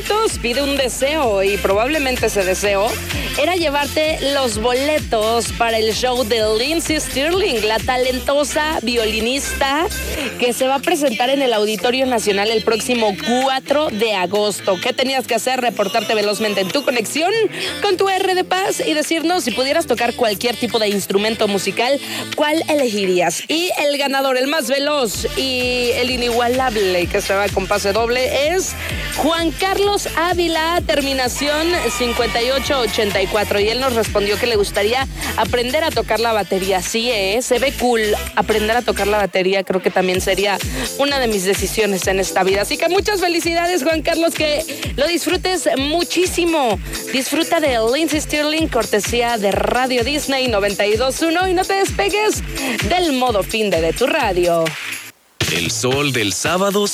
minutos pide un deseo y probablemente ese deseo era llevarte los boletos para el show de Lindsey Stirling, la talentosa violinista que se va a presentar en el Auditorio Nacional el próximo 4 de agosto. ¿Qué tenías que hacer? Reportarte velozmente en tu conexión con tu R de Paz y decirnos si pudieras tocar cualquier tipo de instrumento musical, ¿cuál elegirías? Y el ganador, el más veloz y el inigualable que se va con pase doble es Juan Carlos Ávila, terminación 5884. Y él nos respondió que le gustaría aprender a tocar la batería. Sí, se ve cool aprender a tocar la batería. Creo que también sería una de mis decisiones en esta vida. Así que muchas felicidades, Juan Carlos, que lo disfrutes muchísimo. Disfruta de Lindsey Stirling, cortesía de Radio Disney 92.1 y no te despegues del modo fin de tu radio. El sol del sábado